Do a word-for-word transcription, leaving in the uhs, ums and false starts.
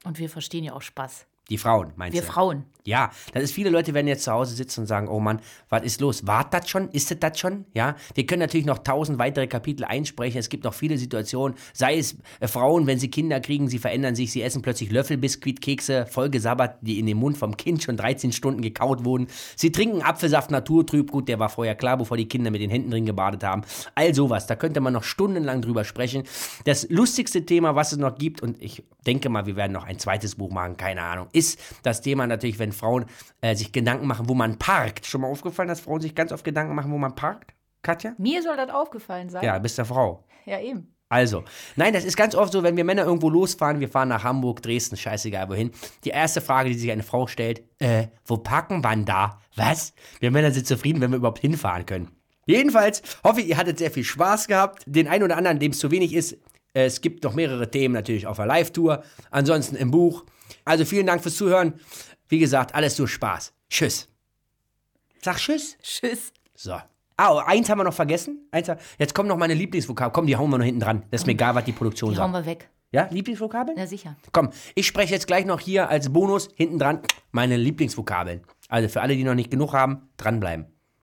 Und wir verstehen ja auch Spaß. Die Frauen, meinst wir du? Wir Frauen. Ja, das ist, viele Leute werden jetzt zu Hause sitzen und sagen, oh Mann, was ist los? Wart das schon? Ist das das schon? Ja, wir können natürlich noch tausend weitere Kapitel einsprechen. Es gibt noch viele Situationen, sei es äh, Frauen, wenn sie Kinder kriegen, sie verändern sich, sie essen plötzlich Löffelbiskuit, Kekse, vollgesabbert, die in den Mund vom Kind schon dreizehn Stunden gekaut wurden. Sie trinken Apfelsaft naturtrüb, gut, der war vorher klar, bevor die Kinder mit den Händen drin gebadet haben. All sowas, da könnte man noch stundenlang drüber sprechen. Das lustigste Thema, was es noch gibt, und ich denke mal, wir werden noch ein zweites Buch machen, keine Ahnung, ist das Thema natürlich, wenn Frauen äh, sich Gedanken machen, wo man parkt. Schon mal aufgefallen, dass Frauen sich ganz oft Gedanken machen, wo man parkt? Katja? Mir soll das aufgefallen sein. Ja, bist der Frau. Ja, eben. Also, nein, das ist ganz oft so, wenn wir Männer irgendwo losfahren, wir fahren nach Hamburg, Dresden, scheißegal wohin, die erste Frage, die sich eine Frau stellt, äh, wo parken wir da? Was? Wir Männer sind zufrieden, wenn wir überhaupt hinfahren können. Jedenfalls hoffe ich, ihr hattet sehr viel Spaß gehabt. Den einen oder anderen, dem es zu wenig ist, äh, es gibt noch mehrere Themen natürlich auf der Live-Tour, ansonsten im Buch. Also vielen Dank fürs Zuhören. Wie gesagt, alles nur Spaß. Tschüss. Sag Tschüss. Tschüss. So. Ah, eins haben wir noch vergessen. Eins, jetzt kommen noch meine Lieblingsvokabeln. Komm, die hauen wir noch hinten dran. Das ist mir egal, was die Produktion Die sagt. hauen wir weg. Ja, Lieblingsvokabeln? Ja, sicher. Komm, ich spreche jetzt gleich noch hier als Bonus hinten dran meine Lieblingsvokabeln. Also für alle, die noch nicht genug haben, dranbleiben.